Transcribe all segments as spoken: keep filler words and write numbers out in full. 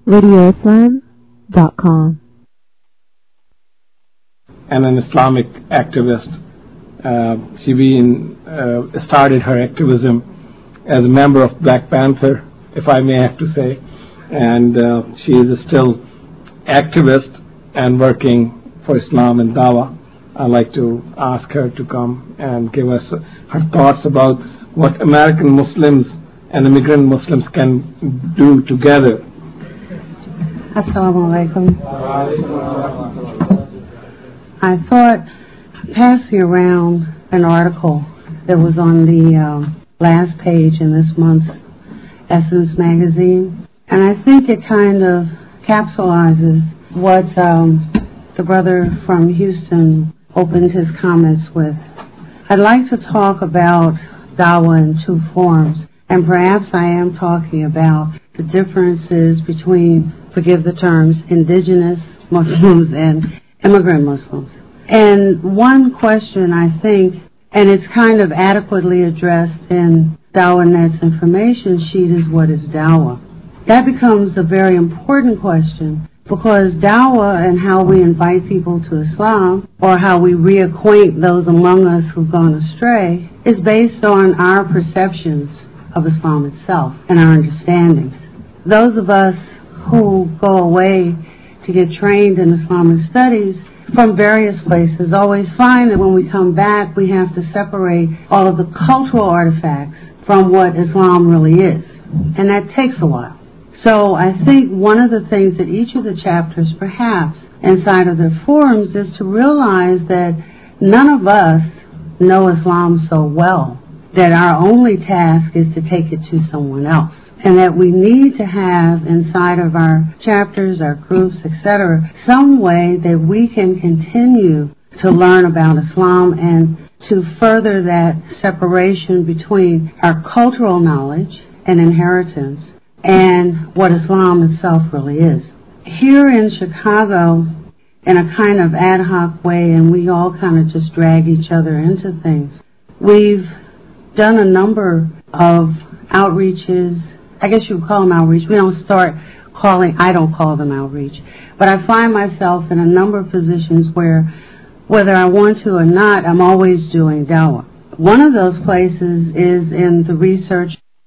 radio islam dot com. And an Islamic activist. Uh, she been, uh, started her activism as a member of Black Panther, if I may have to say, and uh, she is still activist and working for Islam and Dawah. I'd like to ask her to come and give us her thoughts about what American Muslims and immigrant Muslims can do together. Assalamu alaikum. I thought passing around an article that was on the um, last page in this month's Essence magazine, and I think it kind of capsulizes what um, the brother from Houston opened his comments with. I'd like to talk about Dawah in two forms, and perhaps I am talking about the differences between, forgive the terms, indigenous Muslims and immigrant Muslims. And one question I think, and it's kind of adequately addressed in DawahNet's information sheet, is what is Dawah? That becomes a very important question, because Dawah and how we invite people to Islam, or how we reacquaint those among us who've gone astray, is based on our perceptions of Islam itself and our understandings. Those of us who go away to get trained in Islamic studies from various places always find that when we come back we have to separate all of the cultural artifacts from what Islam really is, and that takes a while. So I think one of the things that each of the chapters, perhaps, inside of their forums, is to realize that none of us know Islam so well that our only task is to take it to someone else, and that we need to have inside of our chapters, our groups, et cetera, some way that we can continue to learn about Islam and to further that separation between our cultural knowledge and inheritance and what Islam itself really is. Here in Chicago, in a kind of ad hoc way, and we all kind of just drag each other into things, we've done a number of outreaches. I guess you would call them outreach. We don't start calling, I don't call them outreach. But I find myself in a number of positions where, whether I want to or not, I'm always doing Dawah. One of those places is in the research.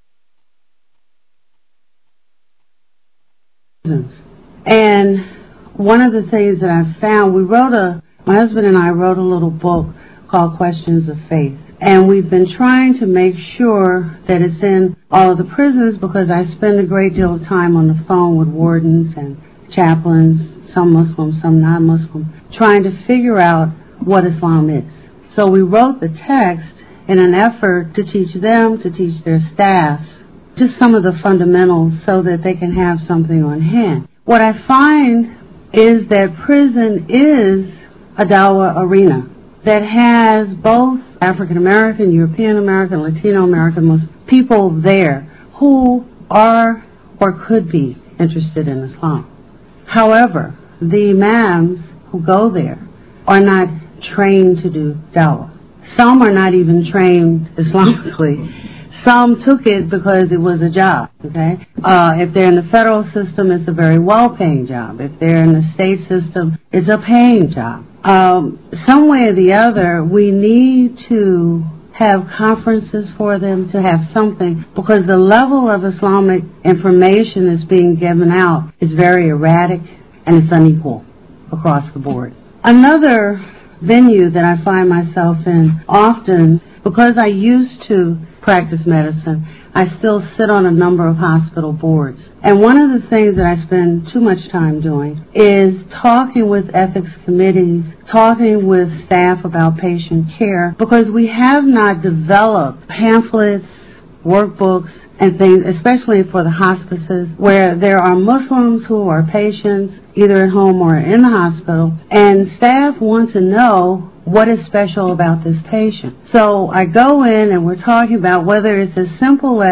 And one of the things that I found, we wrote a, my husband and I wrote a little book called Questions of Faith. And we've been trying to make sure that it's in all of the prisons, because I spend a great deal of time on the phone with wardens and chaplains, some Muslim, some non-Muslim, trying to figure out what Islam is. So we wrote the text in an effort to teach them, to teach their staff, just some of the fundamentals so that they can have something on hand. What I find is that prison is a Dawah arena that has both African American, European American, Latino American Muslim people there who are or could be interested in Islam. However, the imams who go there are not trained to do Dawah. Some are not even trained Islamically. Some took it because it was a job, okay? Uh, if they're in the federal system, it's a very well-paying job. If they're in the state system, it's a paying job. Um, some way or the other, we need to have conferences for them, to have something, because the level of Islamic information that's being given out is very erratic and it's unequal across the board. Another venue that I find myself in often, because I used to practice medicine, I still sit on a number of hospital boards. And one of the things that I spend too much time doing is talking with ethics committees, talking with staff about patient care, because we have not developed pamphlets, workbooks, and things, especially for the hospices, where there are Muslims who are patients, either at home or in the hospital, and staff want to know what is special about this patient. So I go in and we're talking about whether it's as simple as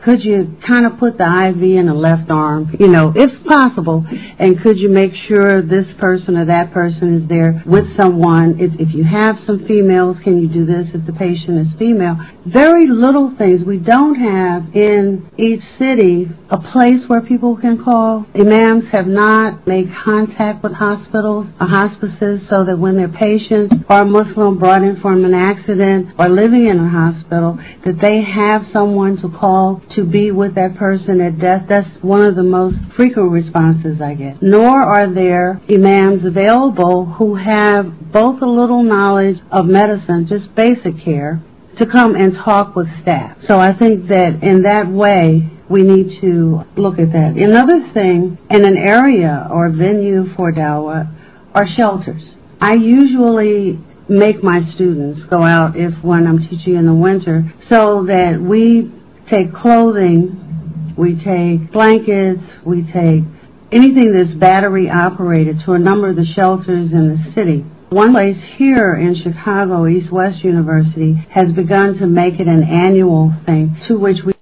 could you kind of put the I V in the left arm, you know, if possible, and could you make sure this person or that person is there with someone? If, if you have some females, can you do this if the patient is female? Very little things. We don't have in each city a place where people can call. Imams have not made contact with hospitals or hospices so that when their patients are Muslim brought in from an accident or living in a hospital, that they have someone to call to be with that person at death. That's one of the most frequent responses I get. Nor are there imams available who have both a little knowledge of medicine, just basic care, to come and talk with staff. So I think that in that way, we need to look at that. Another thing, in an area or venue for dawah are shelters. I usually make my students go out if when I'm teaching in the winter so that we take clothing, we take blankets, we take anything that's battery operated to a number of the shelters in the city. One place here in Chicago, East West University, has begun to make it an annual thing to which we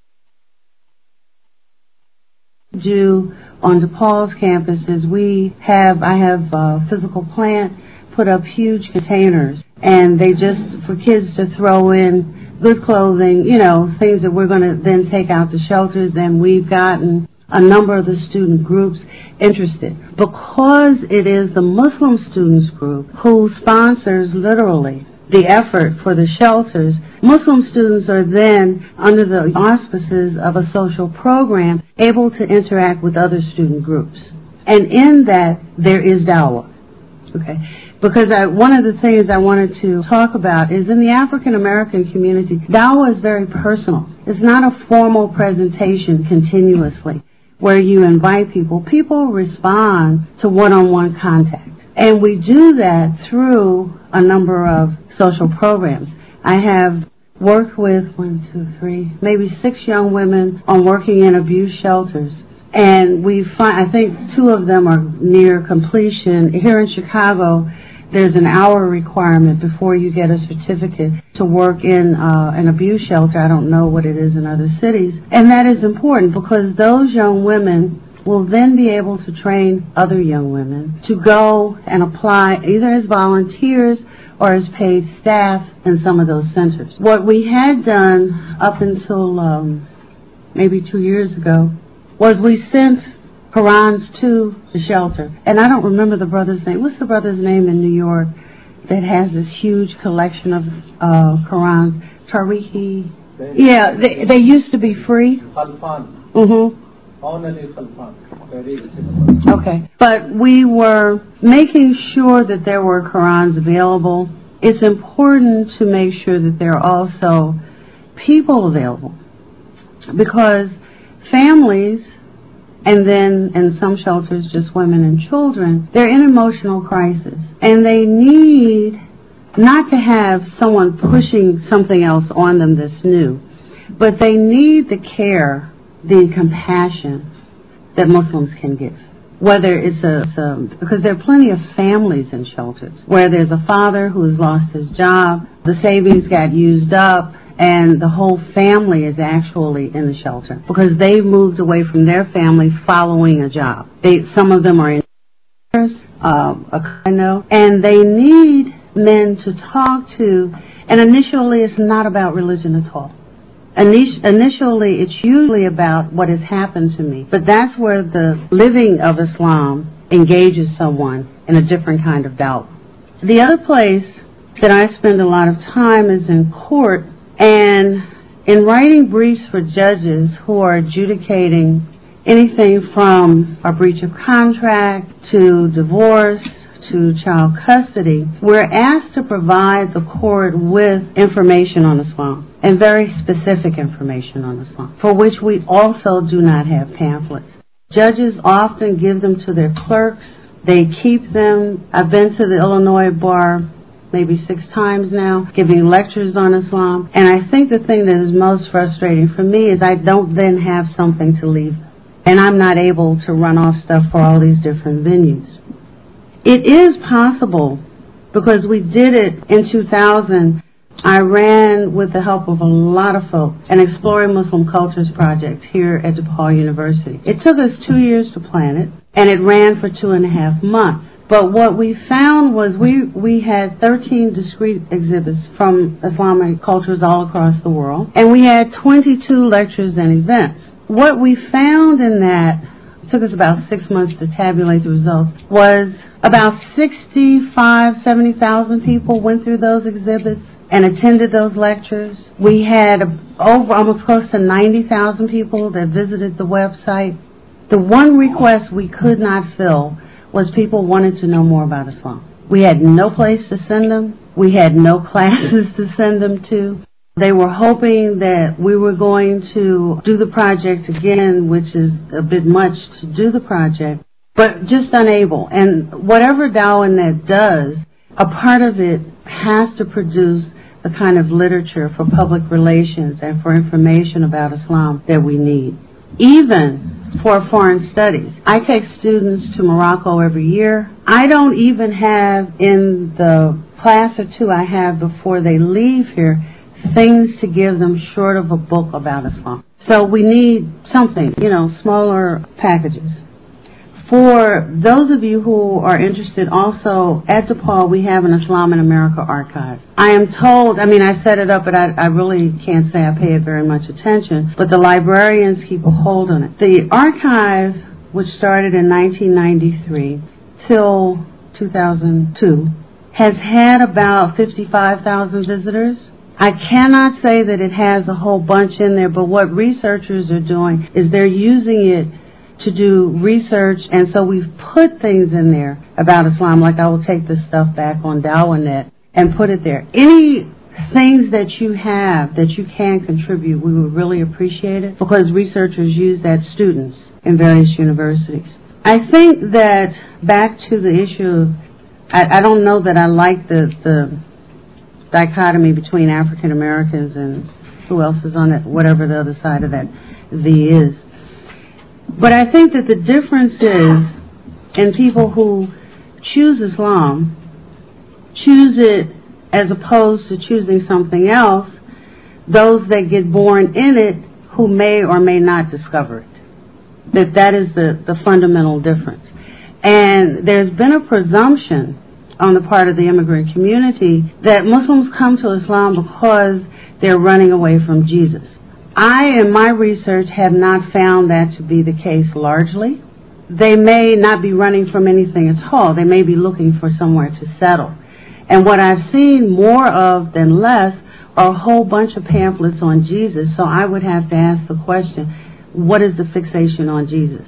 do on DePaul's campus is we have, I have a physical plant put up huge containers, and they just, for kids to throw in good clothing, you know, things that we're going to then take out to shelters, and we've gotten a number of the student groups interested. Because it is the Muslim students group who sponsors literally the effort for the shelters, Muslim students are then, under the auspices of a social program, able to interact with other student groups. And in that, there is dawah. Okay, because I, one of the things I wanted to talk about is in the African American community, dawah is very personal. It's not a formal presentation continuously where you invite people. People respond to one-on-one contact. And we do that through a number of social programs. I have worked with one, two, three, maybe six young women on working in abuse shelters. And we find, I think two of them are near completion. Here in Chicago, there's an hour requirement before you get a certificate to work in uh, an abuse shelter. I don't know what it is in other cities. And that is important because those young women will then be able to train other young women to go and apply either as volunteers or as paid staff in some of those centers. What we had done up until um, maybe two years ago was we sent Qurans to the shelter. And I don't remember the brother's name. What's the brother's name in New York that has this huge collection of uh, Qurans? Tariqi? Yeah, they, they used to be free. Khalfan. Mm-hmm. Only Khalfan. Okay. But we were making sure that there were Qurans available. It's important to make sure that there are also people available because families, and then in some shelters just women and children, they're in emotional crisis. And they need not to have someone pushing something else on them that's new, but they need the care, the compassion that Muslims can give. Whether it's a, it's a, because there are plenty of families in shelters where there's a father who has lost his job, the savings got used up, and the whole family is actually in the shelter because they've moved away from their family following a job. They, some of them are in um, I know, and they need men to talk to. And initially, it's not about religion at all. Initially, it's usually about what has happened to me. But that's where the living of Islam engages someone in a different kind of doubt. The other place that I spend a lot of time is in court. And in writing briefs for judges who are adjudicating anything from a breach of contract to divorce to child custody, we're asked to provide the court with information on Islam, and very specific information on Islam, for which we also do not have pamphlets. Judges often give them to their clerks. They keep them. I've been to the Illinois Bar maybe six times now, giving lectures on Islam. And I think the thing that is most frustrating for me is I don't then have something to leave. And I'm not able to run off stuff for all these different venues. It is possible, because we did it in two thousand, I ran, with the help of a lot of folks, an Exploring Muslim Cultures project here at DePaul University. It took us two years to plan it, and it ran for two and a half months. But what we found was we, we had thirteen discrete exhibits from Islamic cultures all across the world, and we had twenty-two lectures and events. What we found in that, it took us about six months to tabulate the results, was about sixty-five, seventy thousand people went through those exhibits and attended those lectures. We had over almost close to ninety thousand people that visited the website. The one request we could not fill was people wanted to know more about Islam. We had no place to send them. We had no classes to send them to. They were hoping that we were going to do the project again, which is a bit much to do the project, but just unable. And whatever DawahNet does, a part of it has to produce the kind of literature for public relations and for information about Islam that we need. Even for foreign studies. I take students to Morocco every year. I don't even have in the class or two I have before they leave here things to give them short of a book about Islam. So we need something, you know, smaller packages. For those of you who are interested, also at DePaul we have an Islam in America archive. I am told, I mean I set it up, but I, I really can't say I pay it very much attention, but the librarians keep a hold on it. The archive, which started in nineteen ninety-three till two thousand two, has had about fifty-five thousand visitors. I cannot say that it has a whole bunch in there, but what researchers are doing is they're using it to do research, and so we've put things in there about Islam, like I will take this stuff back on DawahNet and put it there. Any things that you have that you can contribute, we would really appreciate it, because researchers use that, students in various universities. I think that back to the issue of, I, I don't know that I like the, the dichotomy between African Americans and who else is on it, whatever the other side of that V is. But I think that the difference is in people who choose Islam, choose it as opposed to choosing something else, those that get born in it who may or may not discover it. That that is the, the fundamental difference. And there's been a presumption on the part of the immigrant community that Muslims come to Islam because they're running away from Jesus. I, in my research, have not found that to be the case largely. They may not be running from anything at all. They may be looking for somewhere to settle. And what I've seen more of than less are a whole bunch of pamphlets on Jesus, so I would have to ask the question, what is the fixation on Jesus?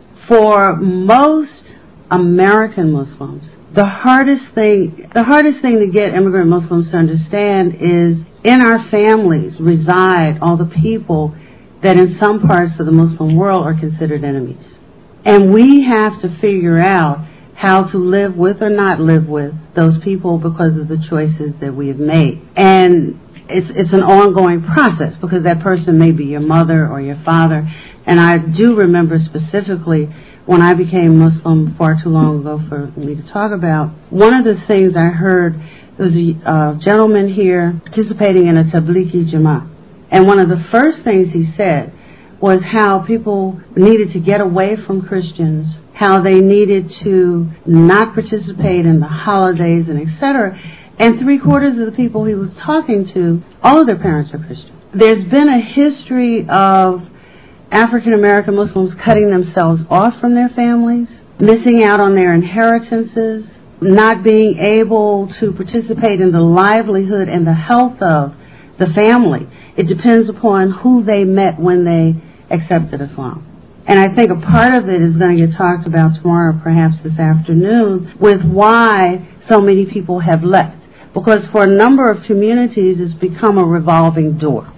For most American Muslims, the hardest thing, the hardest thing to get immigrant Muslims to understand is in our families reside all the people that in some parts of the Muslim world are considered enemies. And we have to figure out how to live with or not live with those people because of the choices that we have made. And it's, it's an ongoing process because that person may be your mother or your father. And I do remember specifically when I became Muslim far too long ago for me to talk about, one of the things I heard, there was a uh, gentleman here participating in a Tablighi Jamaat. And one of the first things he said was how people needed to get away from Christians, how they needed to not participate in the holidays and et cetera. And three quarters of the people he was talking to, all of their parents are Christian. There's been a history of African American Muslims cutting themselves off from their families, missing out on their inheritances, not being able to participate in the livelihood and the health of the family. It depends upon who they met when they accepted Islam. And I think a part of it is going to get talked about tomorrow, perhaps this afternoon, with why so many people have left. Because for a number of communities, it's become a revolving door.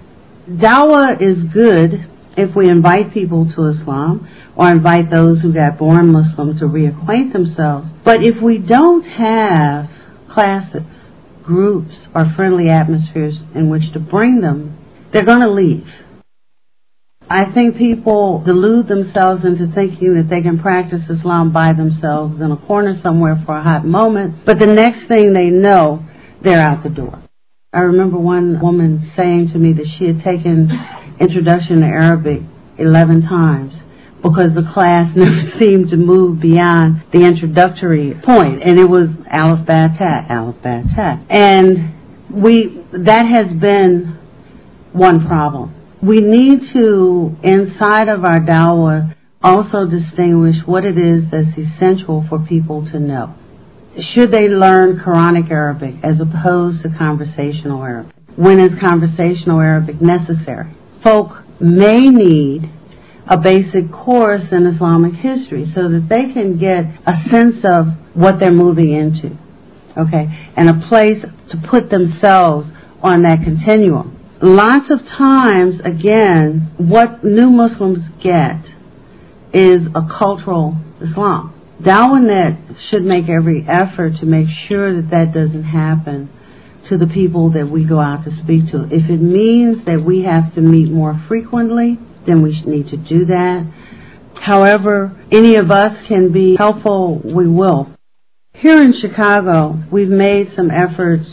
Dawah is good if we invite people to Islam or invite those who got born Muslim to reacquaint themselves. But if we don't have classes, groups, or friendly atmospheres in which to bring them, they're going to leave. I think people delude themselves into thinking that they can practice Islam by themselves in a corner somewhere for a hot moment, but the next thing they know, they're out the door. I remember one woman saying to me that she had taken Introduction to Arabic eleven times because the class never seemed to move beyond the introductory point, and it was Aleph Ba Ta, Aleph Ba Ta. And we that has been one problem. We need to, inside of our dawah, also distinguish what it is that's essential for people to know. Should they learn Quranic Arabic as opposed to conversational Arabic? When is conversational Arabic necessary? Folk may need a basic course in Islamic history so that they can get a sense of what they're moving into, okay, and a place to put themselves on that continuum. Lots of times, again, what new Muslims get is a cultural Islam. DawahNet should make every effort to make sure that that doesn't happen to the people that we go out to speak to. If it means that we have to meet more frequently, then we need to do that. However, any of us can be helpful, we will. Here in Chicago, we've made some efforts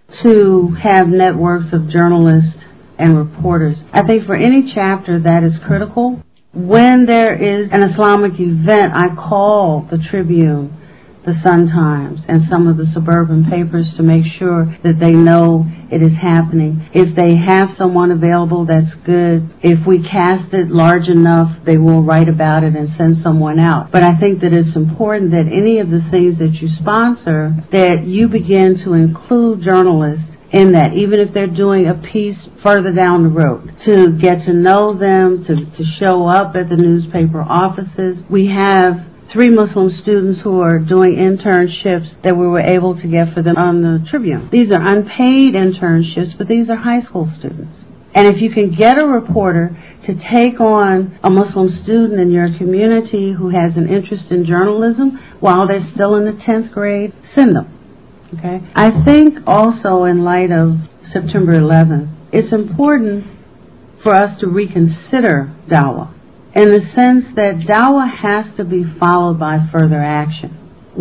to have networks of journalists and reporters. I think for any chapter that is critical. When there is an Islamic event, I call the Tribune, the Sun-Times, and some of the suburban papers to make sure that they know it is happening. If they have someone available, that's good. If we cast it large enough, they will write about it and send someone out. But I think that it's important that any of the things that you sponsor, that you begin to include journalists in that, even if they're doing a piece further down the road, to get to know them, to, to show up at the newspaper offices. We have three Muslim students who are doing internships that we were able to get for them on the Tribune. These are unpaid internships, but these are high school students. And if you can get a reporter to take on a Muslim student in your community who has an interest in journalism while they're still in the tenth grade, send them. Okay. I think also in light of September eleventh, it's important for us to reconsider dawah in the sense that dawah has to be followed by further action.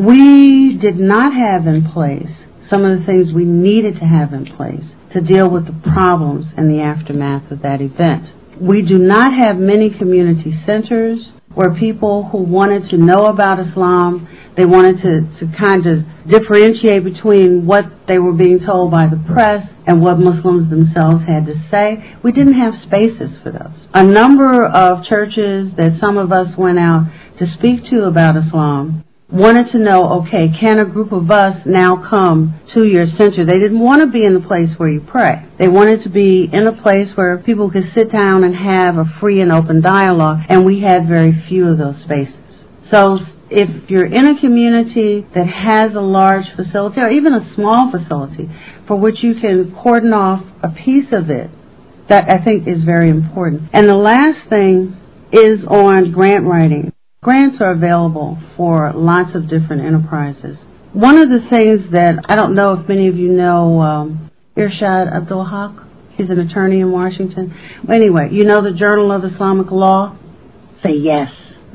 We did not have in place some of the things we needed to have in place to deal with the problems in the aftermath of that event. We do not have many community centers where people who wanted to know about Islam, they wanted to, to kind of differentiate between what they were being told by the press and what Muslims themselves had to say. We didn't have spaces for those. A number of churches that some of us went out to speak to about Islam wanted to know, okay, can a group of us now come to your center? They didn't want to be in the place where you pray. They wanted to be in a place where people could sit down and have a free and open dialogue, and we had very few of those spaces. So if you're in a community that has a large facility, or even a small facility, for which you can cordon off a piece of it, that I think is very important. And the last thing is on grant writing. Grants are available for lots of different enterprises. One of the things that, I don't know if many of you know um, Irshad Abdul Haq. He's an attorney in Washington. Well, anyway, you know the Journal of Islamic Law? Say yes.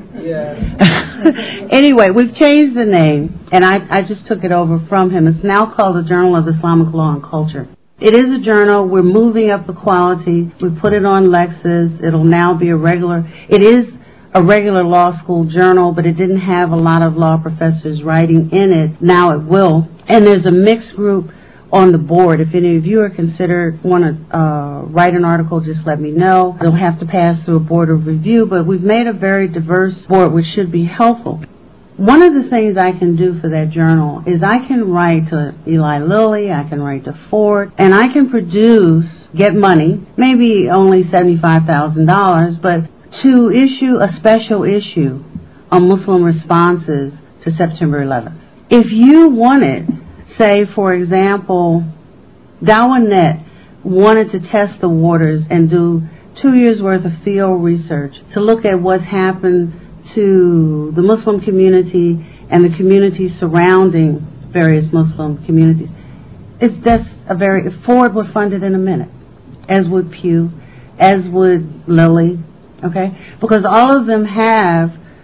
Yeah. Anyway, we've changed the name, and I, I just took it over from him. It's now called the Journal of Islamic Law and Culture. It is a journal. We're moving up the quality. We put it on Lexis. It'll now be a regular. It is a regular law school journal, but it didn't have a lot of law professors writing in it. Now it will. And there's a mixed group on the board. If any of you are considered, want to uh, write an article, just let me know. It'll have to pass through a board of review, but we've made a very diverse board, which should be helpful. One of the things I can do for that journal is I can write to Eli Lilly, I can write to Ford, and I can produce, get money, maybe only seventy-five thousand dollars, but to issue a special issue on Muslim responses to September eleventh. If you wanted, say, for example, DawahNet wanted to test the waters and do two years' worth of field research to look at what's happened to the Muslim community and the communities surrounding various Muslim communities, it's that's a very, Ford would fund it in a minute, as would Pew, as would Lilly. Okay, because all of them have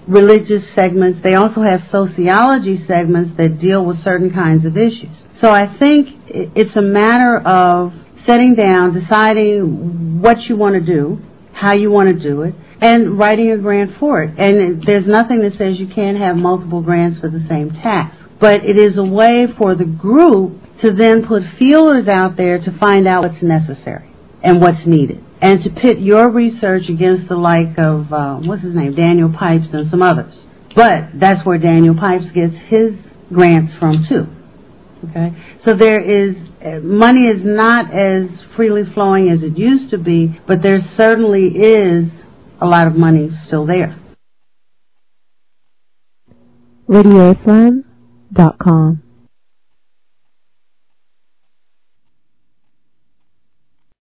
religious segments. They also have sociology segments that deal with certain kinds of issues. So I think it's a matter of sitting down, deciding what you want to do, how you want to do it, and writing a grant for it. And there's nothing that says you can't have multiple grants for the same task. But it is a way for the group to then put feelers out there to find out what's necessary and what's needed, and to pit your research against the like of, uh, what's his name, Daniel Pipes and some others. But that's where Daniel Pipes gets his grants from, too. Okay? So there is, money is not as freely flowing as it used to be, but there certainly is a lot of money still there. radio islam dot com